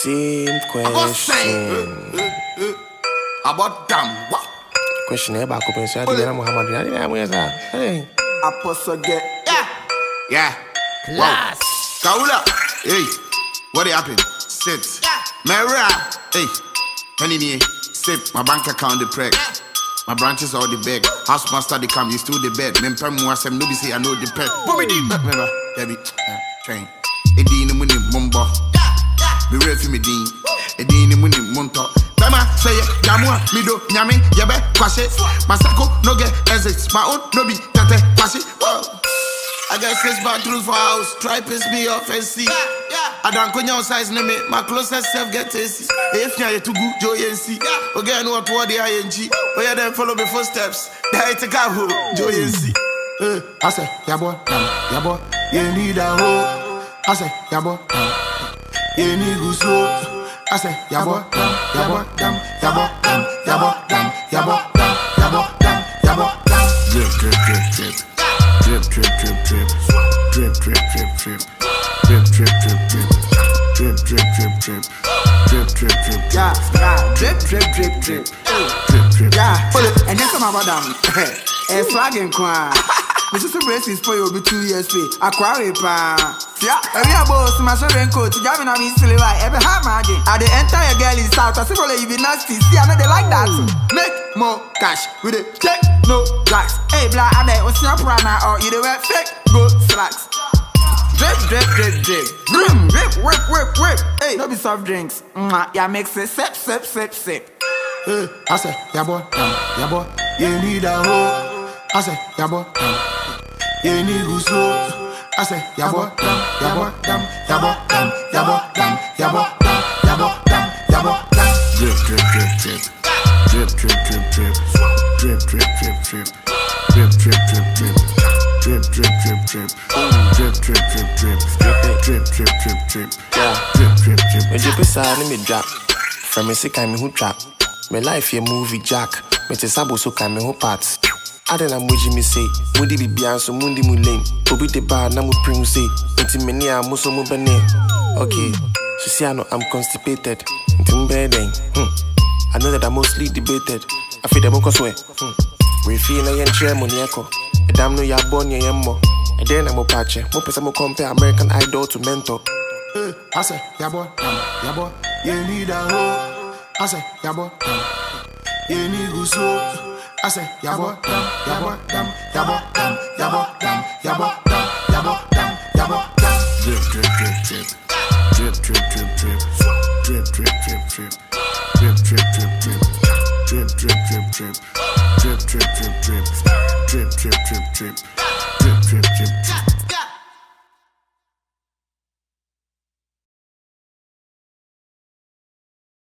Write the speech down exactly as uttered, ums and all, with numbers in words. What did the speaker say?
Same question. About damn what? Question about open so I didn't Muhammad. I didn't know that. Hey. Apostle get yeah. Yeah. Class. Kaula. Hey. What happened? Sit. Yeah. Mera. Hey. Penny sit. My bank account the preg. My branches all the beg. House master they come, you still the bed. Memper more some nobody say I know the pet. What me did? Remember, Debbie. Train. Edi ni muni mumbo. Be real for me din. Edi ni muni munto. Bema say jamwa mido nyami yebe kwashe. Masako no get exits. My own no be tete kwashe. I got six bathrooms for house. Try piss me off and see. I don't go your size name it. My closest self get tasty. If you're too good, Joe and see. Again, what what the I N G. Oh yeah, then follow me footsteps. There it's a car who Joe and see. I say, yeah boy, yeah boy, you need a hoe. I say, yeah boy, you need good soul. I say, yeah boy, yeah boy, yeah boy, yeah boy, yeah boy, yeah boy, yeah boy. Drip, drip, drip, drip. Drip, drip, drip, drip. Drip, drip, drip, drip. Drip, drip, drip, drip. Drip, drip, drip, drip. Drip, drip, drip, yeah, yeah. Drip, drip, drip, drip. Drip, drip, yeah. And then some about them. A flagging crown. This is a braces for you be two years pay. A quarry pan. Yeah, every boss, my sharing coat, Gavin on me silly right. Every ham again. At the entire girl is out. I see what you be nasty. See, I know they like that. Make more cash with it. Take no blacks. Hey, black, and then what's your prana or you do it fake? Go slacks. Drip, drip, drip, drip. Brim, rip, whip, whip, whip. Hey, no be soft drinks. Mwah, yeah, mix it. Sip, sip, sip, sip. Hey, I say, yeah boy, yeah boy, you need a hoe. I say, yeah boy, you need good soul. I say, yeah boy, yeah boy, yeah boy, yeah boy, yeah boy, yeah boy, yeah boy. Drip, drip, drip, drip. Drip, drip, drip, drip. Drip, drip, drip, drip. Drip, drip, drip, drip. Drip, drip, drip, drip. Drip, drip, drip, drip. Drip, drip, drip, drip. Drip, drip, drip. Me drip inside me drop. From me sick me who trap. Me life a movie jack. Me te sabo so can me who parts. I don't know what me say. Mudi be bian so mundi mu lane. Obi the bar na mu prim say. Inti me ni a muso mu bene. Okay. She say I know I'm constipated. Inti mu bene. Hmm. I know that I'm mostly debated. I feel them go swear. Hmm. We feel na yen chair money echo. A damn no ya born ya yemmo. And then I'm a patch. Mo pesa mo compare American Idol to mentor. Hey, I say, yeah boy, yeah boy, you need a hoe. I say, yeah boy, you need good soul. I say, yeah boy, yeah boy, yeah boy, yeah boy, yeah boy, yeah boy, yeah boy. Drip, drip, drip, drip. Drip, drip, drip, drip. Drip, drip, drip, drip. Drip, drip, drip, drip. Drip, drip, drip, drip. Drip, drip, drip, drip. Drip, drip, drip, drip.